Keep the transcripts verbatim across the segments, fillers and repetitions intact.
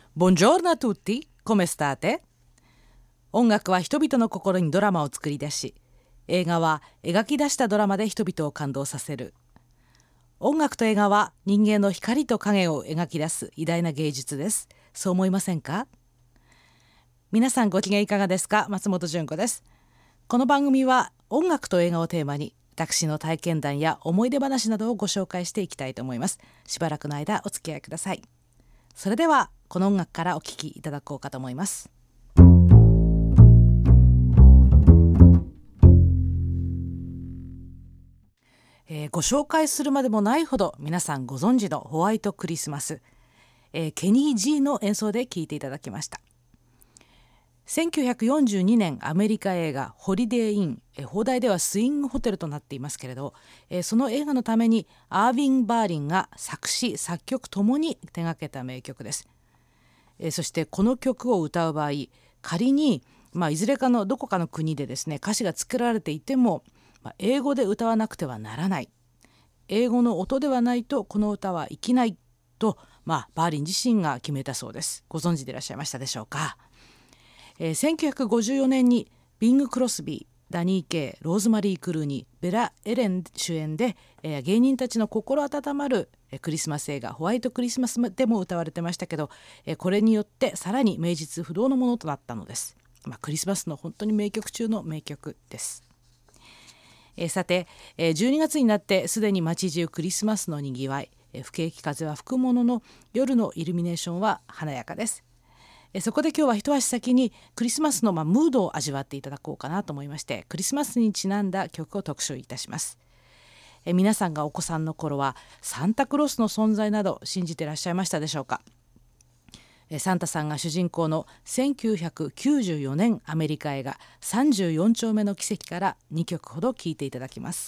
Buongiorno a tutti, come state? 音楽は人々の心にドラマを作り出し、映画は描き出したドラマで人々を感動させる。音楽と映画は人間の光と影を描き出す偉大な芸術です。そう思いませんか？皆さんご機嫌いかがですか？松本純子です。この番組は音楽と映画をテーマに、私の体験談や思い出話などをご紹介していきたいと思います。しばらくの間お付き合いください。それではこの音楽からお聴きいただこうかと思います。えー、ご紹介するまでもないほど皆さんご存知のホワイトクリスマス、えー、ケニー・ジーの演奏で聴いていただきました。せんきゅうひゃくよんじゅうにねんアメリカ映画ホリデー・イン、えー、邦題ではスイングホテルとなっていますけれど、えー、その映画のためにアーヴィン・バーリンが作詞作曲ともに手掛けた名曲です。えー、そしてこの曲を歌う場合、仮に、まあ、いずれかのどこかの国でですね歌詞が作られていても、まあ、英語で歌わなくてはならない、英語の音ではないとこの歌は生きないと、まあ、バーリン自身が決めたそうです。ご存知でいらっしゃいましたでしょうか？えー、せんきゅうひゃくごじゅうよねんにビング・クロスビー、ダニー・ケイ、ローズマリー・クルーニー、ベラ・エレン主演で、えー、芸人たちの心温まる、えー、クリスマス映画ホワイトクリスマスでも歌われてましたけど、えー、これによってさらに名実不動のものとなったのです。まあ、クリスマスの本当に名曲中の名曲です。えー、さて、えー、じゅうにがつになってすでに街中クリスマスのにぎわい、えー、不景気風は吹くものの夜のイルミネーションは華やかです。えー、そこで今日は一足先にクリスマスの、まあ、ムードを味わっていただこうかなと思いまして、クリスマスにちなんだ曲を特集いたします。えー、皆さんがお子さんの頃はサンタクロースの存在など信じていらっしゃいましたでしょうか？サンタさんが主人公のせんきゅうひゃくきゅうじゅうよねんアメリカ映画さんじゅうよん丁目の奇跡からにきょくほど聴いていただきます。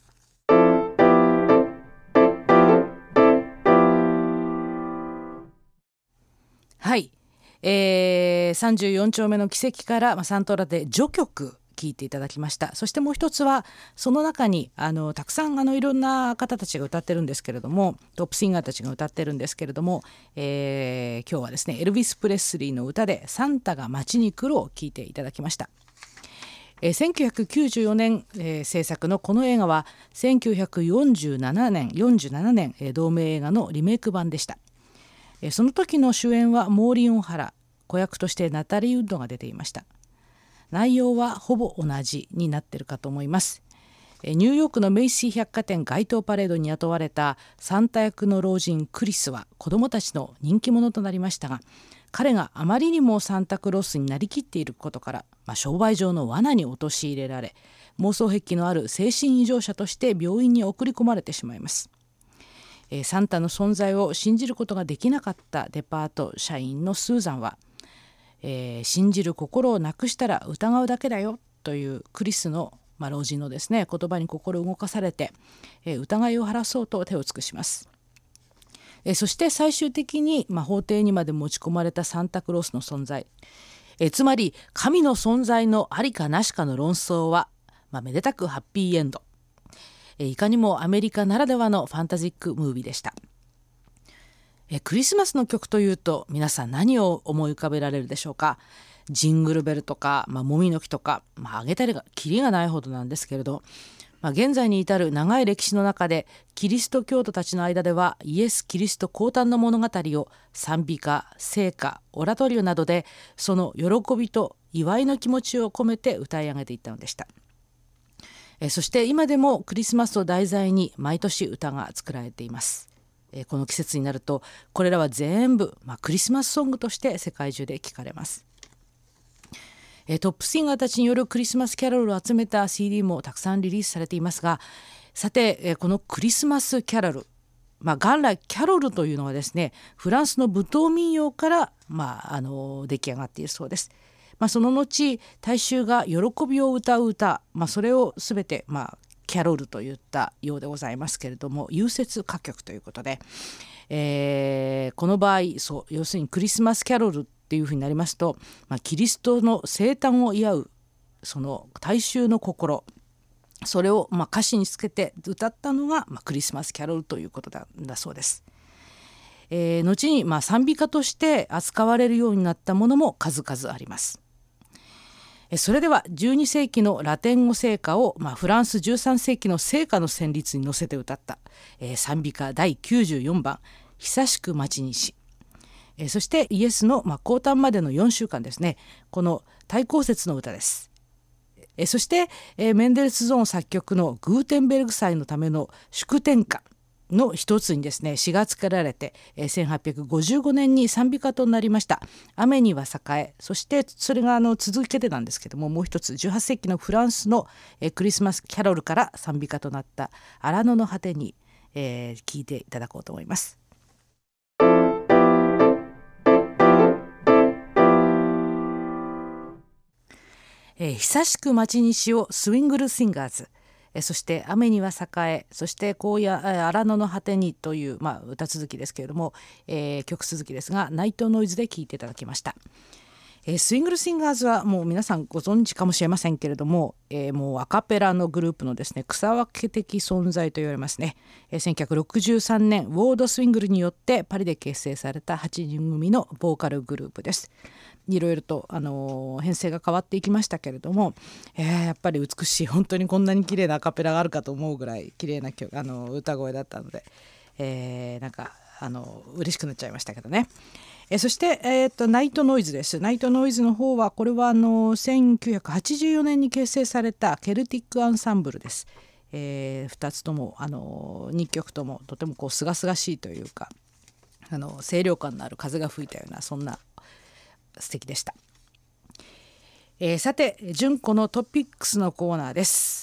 はい、えー、さんじゅうよん丁目の奇跡から、まあ、サントラで序曲聴いていただきました。そしてもう一つはその中にあのたくさんあのいろんな方たちが歌ってるんですけれども、トップシンガーたちが歌ってるんですけれども、えー、今日はですねエルヴィス・プレスリーの歌でサンタが街に来るを聴いていただきました。えー、せんきゅうひゃくきゅうじゅうよねん、えー、制作のこの映画はせんきゅうひゃくよんじゅうななねん、よんじゅうななねん、えー、同名映画のリメイク版でした。えー、その時の主演はモーリー・オンハラ、子役としてナタリー・ウッドが出ていました。内容はほぼ同じになっているかと思います。ニューヨークのメイシー百貨店街頭パレードに雇われたサンタ役の老人クリスは子どもたちの人気者となりましたが、彼があまりにもサンタクロースになりきっていることから、まあ、商売上の罠に陥れられ、妄想癖のある精神異常者として病院に送り込まれてしまいます。サンタの存在を信じることができなかったデパート社員のスーザンは、えー、信じる心をなくしたら疑うだけだよというクリスの、まあ、老人のですね言葉に心動かされて、えー、疑いを晴らそうと手を尽くします。えー、そして最終的に、まあ、法廷にまで持ち込まれたサンタクロースの存在、えー、つまり神の存在のありかなしかの論争は、まあ、めでたくハッピーエンド、えー、いかにもアメリカならではのファンタジックムービーでした。えクリスマスの曲というと皆さん何を思い浮かべられるでしょうか？ジングルベルとか、まあ、もみの木とか、まあ、挙げたりがキリがないほどなんですけれど、まあ、現在に至る長い歴史の中でキリスト教徒たちの間ではイエス・キリスト降誕の物語を賛美歌、聖歌、オラトリオなどでその喜びと祝いの気持ちを込めて歌い上げていったのでした。えそして今でもクリスマスを題材に毎年歌が作られています。この季節になるとこれらは全部、まあ、クリスマスソングとして世界中で聴かれます。トップシンガーたちによるクリスマスキャロルを集めた シーディー もたくさんリリースされていますが、さてこのクリスマスキャロル、まあ、元来キャロルというのはですねフランスの舞踏民謡から、まあ、あの出来上がっているそうです。まあ、その後大衆が喜びを歌う歌、まあ、それをすべて、まあキャロルといったようでございますけれども、融雪歌曲ということで、えー、この場合そう要するにクリスマスキャロルっていうふうになりますと、まあ、キリストの生誕を祝うその大衆の心、それをまあ歌詞につけて歌ったのが、まあ、クリスマスキャロルということだ、だそうです。 えー、後にまあ賛美歌として扱われるようになったものも数々あります。それではじゅうに世紀のラテン語聖歌を、まあ、フランスじゅうさん世紀の聖歌の旋律に乗せて歌った、えー、賛美歌だいきゅうじゅうよんばん久しく待ちにし、えー、そしてイエスの、まあ、降誕までのよんしゅうかんですね、この対抗節の歌です。えー、そして、えー、メンデルスゾーン作曲のグーテンベルグ祭のための祝典歌の一つにですね詩が作られて、えー、せんはっぴゃくごじゅうごねんに賛美歌となりました雨には栄え、そしてそれがあの続けてなんですけども、もう一つじゅうはっ世紀のフランスの、えー、クリスマスキャロルから賛美歌となった荒野の果てに、えー、聞いていただこうと思います。えー、久しく待ちにしをスウィングルシンガーズ、そして雨には栄え、そして荒野荒野の果てにという、まあ、歌続きですけれども、えー、曲続きですがナイトノイズで聴いていただきました。えー、スイングルシンガーズはもう皆さんご存知かもしれませんけれども、えー、もうアカペラのグループのですね草分け的存在と言われますね。えー、せんきゅうひゃくろくじゅうさんねんウォード・スウィングルによってパリで結成されたはちにん組のボーカルグループです。いろいろと、あのー、編成が変わっていきましたけれども、えー、やっぱり美しい、本当にこんなに綺麗なアカペラがあるかと思うぐらい綺麗な曲、あのー、歌声だったので、えー、なんかあのー、嬉しくなっちゃいましたけどね。えそして、えー、とナイトノイズです。ナイトノイズの方はこれはあのせんきゅうひゃくはちじゅうよねんに結成されたケルティックアンサンブルです。えー、ふたつともあのにきょくともとてもこう清々しいというか、あの清涼感のある風が吹いたようなそんな素敵でした。えー、さて純子のトピックスのコーナーです。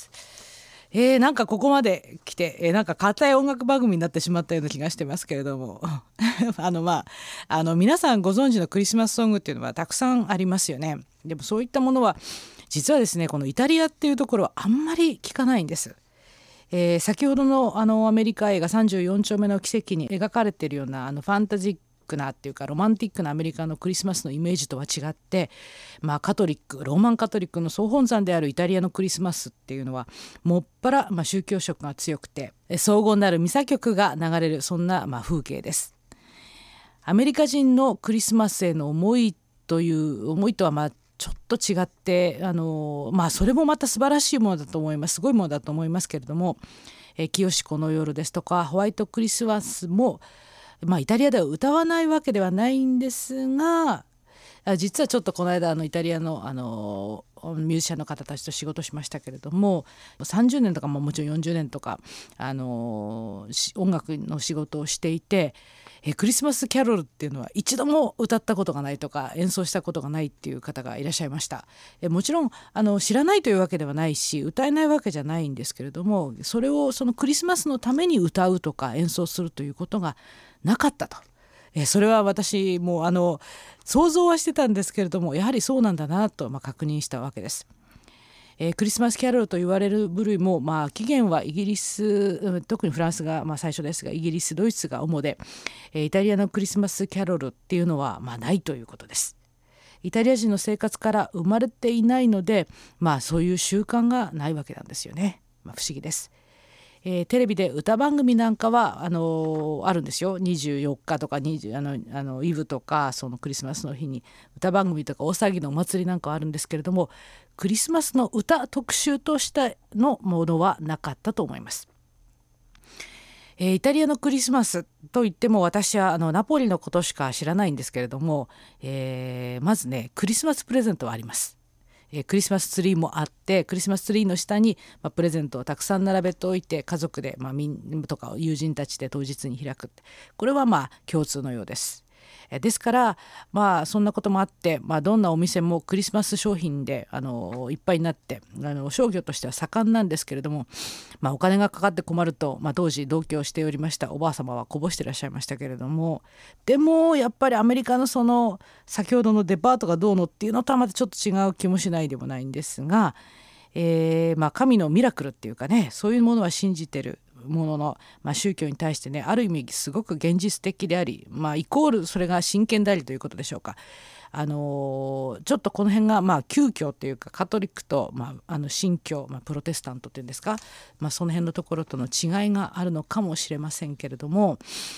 えー、なんかここまで来て、えー、なんか硬い音楽番組になってしまったような気がしてますけれどもあのまああの皆さんご存知のクリスマスソングっていうのはたくさんありますよね。でもそういったものは実はですねこのイタリアっていうところはあんまり聞かないんです。えー、先ほどのあのアメリカ映画さんじゅうよん丁目の奇跡に描かれているようなあのファンタジックなっていうかロマンティックなアメリカのクリスマスのイメージとは違って、まあ、カトリックローマンカトリックの総本山であるイタリアのクリスマスっていうのはもっぱら、まあ、宗教色が強くて荘厳なるミサ曲が流れるそんな、まあ、風景です。アメリカ人のクリスマスへの思いという思いとはまあちょっと違ってあの、まあ、それもまた素晴らしいものだと思います。すごいものだと思いますけれども、え清子の夜ですとかホワイトクリスマスもまあ、イタリアでは歌わないわけではないんですが、実はちょっとこの間あのイタリアの、あのミュージシャンの方たちと仕事しましたけれども、さんじゅうねんとかももちろんよんじゅうねんとか、あの音楽の仕事をしていて、えクリスマスキャロルっていうのは一度も歌ったことがないとか演奏したことがないっていう方がいらっしゃいました。えもちろんあの知らないというわけではないし歌えないわけじゃないんですけれども、それをそのクリスマスのために歌うとか演奏するということがなかったと。えそれは私もあの想像はしてたんですけれども、やはりそうなんだなと、まあ、確認したわけです。えー、クリスマスキャロルと言われる部類も、まあ、起源はイギリス、特にフランスが、まあ、最初ですがイギリスドイツが主で、えー、イタリアのクリスマスキャロルっていうのは、まあ、ないということです。イタリア人の生活から生まれていないので、まあ、そういう習慣がないわけなんですよね。まあ、不思議です。えー、テレビで歌番組なんかはあのー、あるんですよ。にじゅうよっかとかにじゅうあのあのイブとかそのクリスマスの日に歌番組とか大騒ぎのお祭りなんかはあるんですけれども、クリスマスの歌特集としてのものはなかったと思います。えー、イタリアのクリスマスといっても私はあのナポリのことしか知らないんですけれども、えー、まずねクリスマスプレゼントはあります。クリスマスツリーもあって、クリスマスツリーの下に、まあ、プレゼントをたくさん並べておいて家族で、まあ、みんとか友人たちで当日に開く、これはまあ共通のようです。ですからまあそんなこともあって、まあ、どんなお店もクリスマス商品であのいっぱいになってあの商業としては盛んなんですけれども、まあ、お金がかかって困ると、まあ、当時同居しておりましたおばあ様はこぼしてらっしゃいましたけれども、でもやっぱりアメリカのその先ほどのデパートがどうのっていうのとはまたちょっと違う気もしないでもないんですが、えーまあ、神のミラクルっていうかね、そういうものは信じてるものの、まあ、宗教に対してねある意味すごく現実的であり、まあ、イコールそれが真剣でありということでしょうか。あのー、ちょっとこの辺が、まあ、旧教というかカトリックと、まあ、あの新教、まあ、プロテスタントっていうんですか、まあ、その辺のところとの違いがあるのかもしれませんけれども、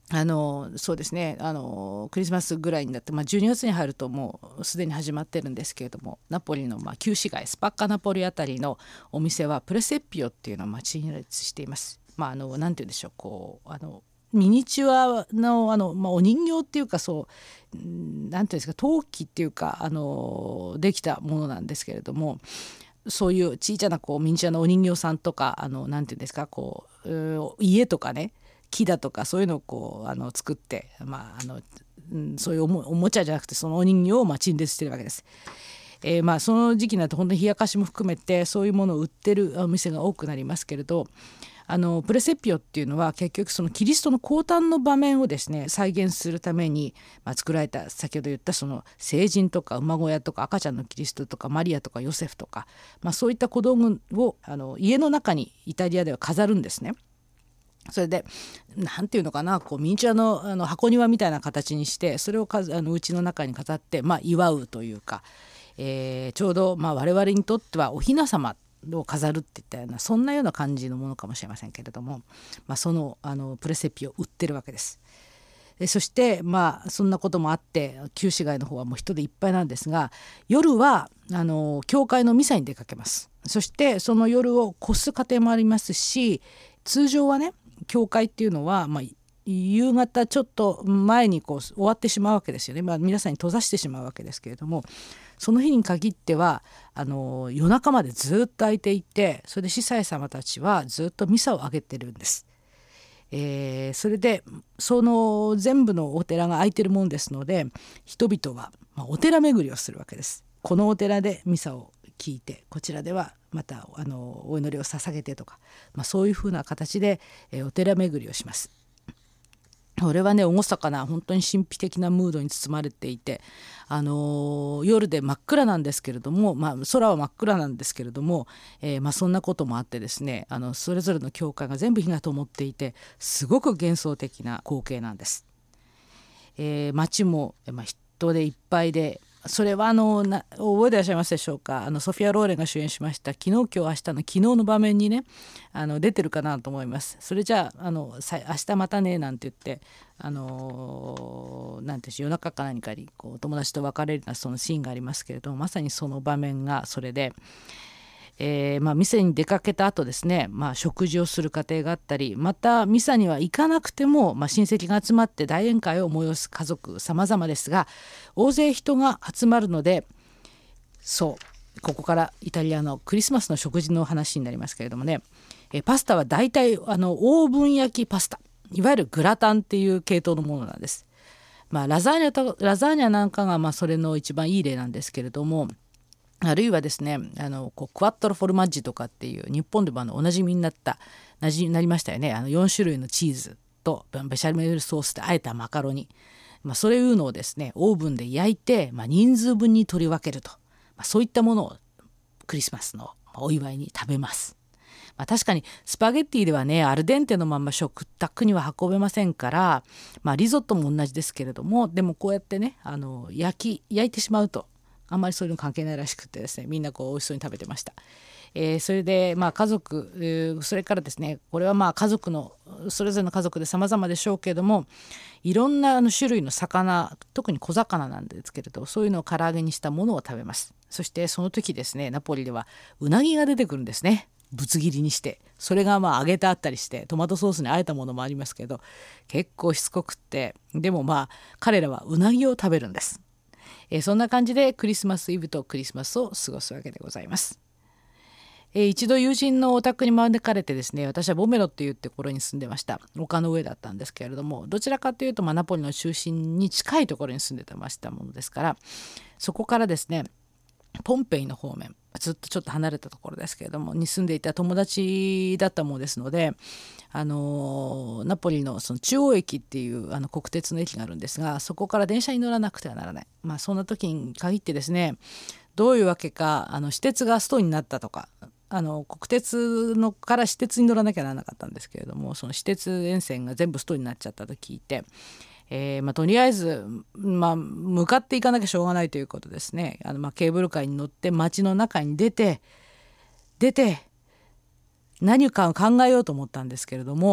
あのそうですねあのクリスマスぐらいになって、まあ、じゅうにがつに入るともうすでに始まってるんですけれども、ナポリのまあ旧市街スパッカナポリあたりのお店はプレセッピオっていうのをまあ陳列しています。まあ、あのなんて言うんでしょう、こうあのミニチュアの、あの、まあ、お人形っていうか、そうなんていうんですか、陶器っていうかあのできたものなんですけれども、そういう小さなこうミニチュアのお人形さんとか、あのなんていうんですか、こう家とかね、木だとかそういうのをこうあの作って、まああのうん、そういうお も, おもちゃじゃなくてそのお人形をまあ陳列してるわけです。えー、まあその時期になると本当に冷やかしも含めてそういうものを売ってるお店が多くなりますけれど、あのプレセピオっていうのは結局そのキリストの降誕の場面をですね再現するために、まあ、作られた、先ほど言ったその聖人とか馬小屋とか赤ちゃんのキリストとかマリアとかヨセフとか、まあ、そういった小道具をあの家の中にイタリアでは飾るんですね。それでなんていうのかな、こうミニチュア の, あの箱庭みたいな形にして、それをかあの家の中に飾って、まあ、祝うというか、えー、ちょうどまあ我々にとってはお雛様を飾るっていったような、そんなような感じのものかもしれませんけれども、まあ、その、あのプレセピを売ってるわけです。でそしてまあそんなこともあって旧市街の方はもう人でいっぱいなんですが、夜はあの教会のミサに出かけます。そしてその夜を越す家庭もありますし、通常はね教会っていうのは、まあ、夕方ちょっと前にこう終わってしまうわけですよね、まあ、皆さんに閉ざしてしまうわけですけれども、その日に限ってはあの夜中までずっと開いていて、それで司祭様たちはずっとミサをあげてるんです。えー、それでその全部のお寺が開いてるもんですので、人々は、まあ、お寺巡りをするわけです。このお寺でミサを聞いて、こちらではまたあのお祈りを捧げてとか、まあ、そういうふうな形で、えー、お寺巡りをします。これはね厳かな本当に神秘的なムードに包まれていて、あのー、夜で真っ暗なんですけれども、まあ、空は真っ暗なんですけれども、えーまあ、そんなこともあってですね、あのそれぞれの教会が全部火が灯っていて、すごく幻想的な光景なんです。えー、街も、まあ、人でいっぱいで、それはあのな覚えていらっしゃいますでしょうか。あのソフィア・ローレンが主演しました昨日今日明日の昨日の場面にねあの出てるかなと思います。それじゃあ、あのさ明日またねなんて言って、あのなんていう夜中か何かにこう友達と別れるようなそのシーンがありますけれども、まさにその場面がそれで、えーまあ、店に出かけた後ですね、まあ、食事をする家庭があったり、またミサには行かなくても、まあ、親戚が集まって大宴会を催す家族様々ですが、大勢人が集まるので、そうここからイタリアのクリスマスの食事の話になりますけれどもね、えパスタは大体あのオーブン焼きパスタ、いわゆるグラタンっていう系統のものなんです。まあ、ラザーニャとラザーニャなんかがまあそれの一番いい例なんですけれども、あるいはですね、あのこうクワットロフォルマッジとかっていう日本でもあのおなじみになったなじみになりましたよね。あのよん種類のチーズとベシャメルソースで和えたマカロニ、まあ、そういうのをですねオーブンで焼いて、まあ、人数分に取り分けると、まあ、そういったものをクリスマスのお祝いに食べます。まあ、確かにスパゲッティではねアルデンテのまま食卓には運べませんから、まあ、リゾットも同じですけれども、でもこうやってねあの焼き焼いてしまうとあんまりそういうの関係ないらしくてですね、みんなこう美味しそうに食べてました。えー、それでまあ家族、えー、それからですね、これはまあ家族のそれぞれの家族で様々でしょうけれども、いろんなあの種類の魚、特に小魚なんですけれど、そういうのを唐揚げにしたものを食べます。そしてその時ですね、ナポリではうなぎが出てくるんですね、ぶつ切りにして。それがまあ揚げてあったりしてトマトソースに和えたものもありますけど、結構しつこくって、でもまあ彼らはうなぎを食べるんです。えー、そんな感じでクリスマスイブとクリスマスを過ごすわけでございます。えー、一度友人のお宅に招かれてですね、私はボメロっていうところに住んでました。丘の上だったんですけれども、どちらかというと、まあ、ナポリの中心に近いところに住んでましたものですから、そこからですねポンペイの方面、ずっとちょっと離れたところですけれどもに住んでいた友達だったものですので、あのナポリのその中央駅っていうあの国鉄の駅があるんですが、そこから電車に乗らなくてはならない、まあ、そんな時に限ってですね、どういうわけかあの私鉄がストになったとか、あの国鉄のから私鉄に乗らなきゃならなかったんですけれども、その私鉄沿線が全部ストになっちゃったと聞いて、えーまあ、とりあえず、まあ、向かっていかなきゃしょうがないということですね。あの、まあ、ケーブルカーに乗って街の中に出て出て何かを考えようと思ったんですけれども、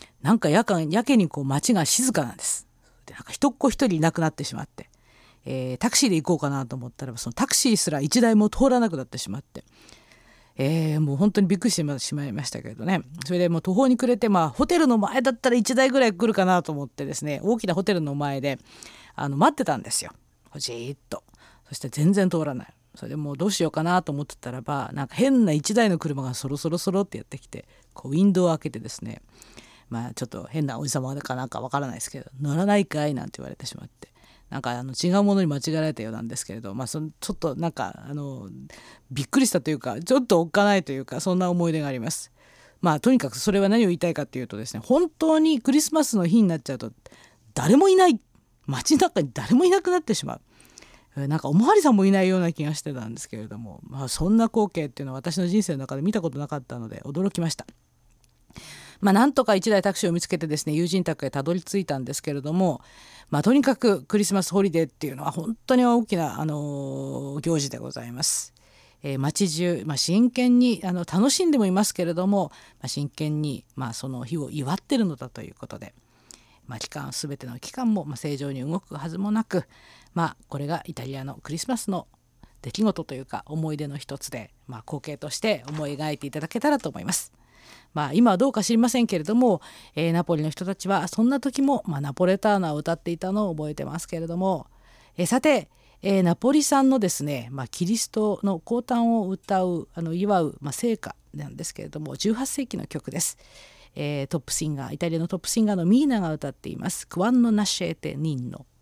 なんか夜間やけにこう街が静かなんです。でなんか人っ子一人いなくなってしまって、えー、タクシーで行こうかなと思ったらそのタクシーすら一台も通らなくなってしまって、えー、もう本当にびっくりしてしまいましたけどね。それでもう途方に暮れて、まあ、ホテルの前だったらいちだいぐらい来るかなと思ってですね、大きなホテルの前であの待ってたんですよ、じーっと。そして全然通らない。それでもうどうしようかなと思ってたらば、なんか変ないちだいの車がそろそろそろってやってきて、こうウィンドウを開けてですね、まあちょっと変なおじさまかなんかわからないですけど、乗らないかいなんて言われてしまって、なんかあの違うものに間違えられたようなんですけれど、まあ、そのちょっとなんかあのびっくりしたというか、ちょっとおっかないというか、そんな思い出があります。まあとにかくそれは何を言いたいかというとですね、本当にクリスマスの日になっちゃうと誰もいない、街の中に誰もいなくなってしまう、なんかおまわりさんもいないような気がしてたんですけれども、まあ、そんな光景っていうのは私の人生の中で見たことなかったので驚きました。まあ、なんとかいちだいタクシーを見つけてですね、友人宅へたどり着いたんですけれども、まあ、とにかくクリスマスホリデーっていうのは本当に大きな、あのー、行事でございます。えー、街中、まあ、真剣にあの楽しんでもいますけれども、まあ、真剣に、まあ、その日を祝ってるのだということで、まあ、期間全ての期間も、まあ、正常に動くはずもなく、まあ、これがイタリアのクリスマスの出来事というか思い出の一つで、まあ、光景として思い描いていただけたらと思います。まあ、今はどうか知りませんけれども、えー、ナポリの人たちはそんな時も、まあ、ナポレターナを歌っていたのを覚えてますけれども、えー、さて、えー、ナポリ産のですね、まあ、キリストの降誕を歌うあの祝う、まあ、聖歌なんですけれども、じゅうはっせいきの曲です。えー、トップシンガーイタリアのトップシンガーのミーナが歌っています。クワンノナシェーテニンノ。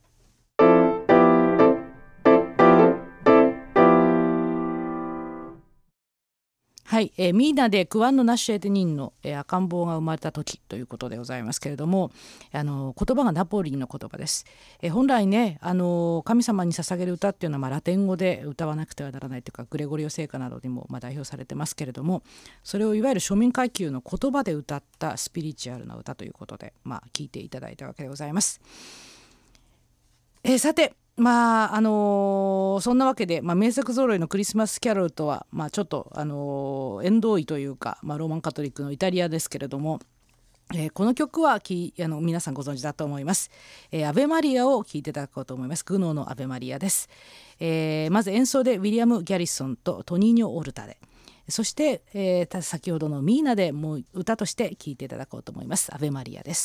はい、えー、ミーナでクワンノナシェーテニンノ、えー、赤ん坊が生まれた時ということでございますけれども、あの言葉がナポリの言葉です。えー、本来ね、あの神様に捧げる歌っていうのは、まあ、ラテン語で歌わなくてはならないというか、グレゴリオ聖歌などにもまあ代表されてますけれども、それをいわゆる庶民階級の言葉で歌ったスピリチュアルな歌ということで、まあ、聞いていただいたわけでございます。えー、さて、まああのー、そんなわけで、まあ、名作揃いのクリスマスキャロルとは、まあ、ちょっと、あのー、縁遠いというか、まあ、ローマンカトリックのイタリアですけれども、えー、この曲はきあの皆さんご存知だと思います。えー、アベマリアを聴いていただこうと思います。グノーのアベマリアです。えー、まず演奏でウィリアム・ギャリソンとトニーニョ・オルタで、そして、えー、先ほどのミーナでもう歌として聴いていただこうと思います。アベマリアです。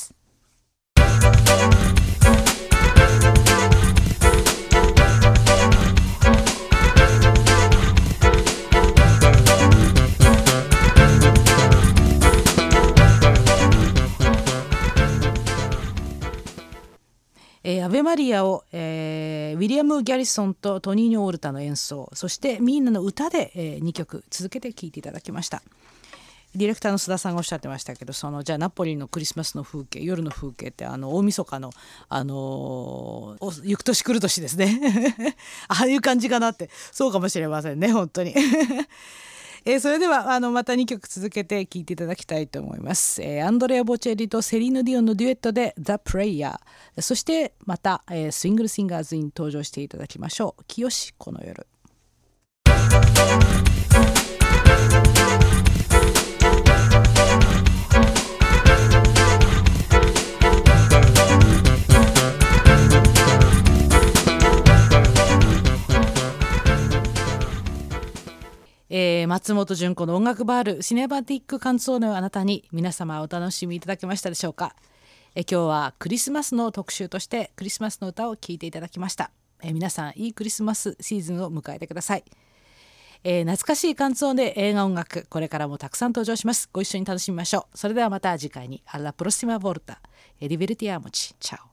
えー、アベマリアを、えー、ウィリアム・ギャリソンとトニーニョ・オルタの演奏、そしてミーナの歌で、えー、にきょく続けて聴いていただきました。ディレクターの須田さんがおっしゃってましたけど、そのじゃあナポリのクリスマスの風景、夜の風景ってあの大晦日の、あのー、行く年来る年ですねああいう感じかなって、そうかもしれませんね、本当にえー、それではあのまたにきょく続けて聴いていただきたいと思います。えー、アンドレア・ボチェリとセリーヌ・ディオンのデュエットで The Prayer、 そしてまた、えー、スイングルシンガーズに登場していただきましょう。清この夜。えー、松本純子の音楽バールシネマティックカンツォーネをあなたに、皆様お楽しみいただけましたでしょうか。えー、今日はクリスマスの特集としてクリスマスの歌を聴いていただきました。えー、皆さんいいクリスマスシーズンを迎えてください。えー、懐かしいカンツォーネ映画音楽、これからもたくさん登場します。ご一緒に楽しみましょう。それではまた次回に。アラプロシマボルタ、エリベルティアモチ、チャオ。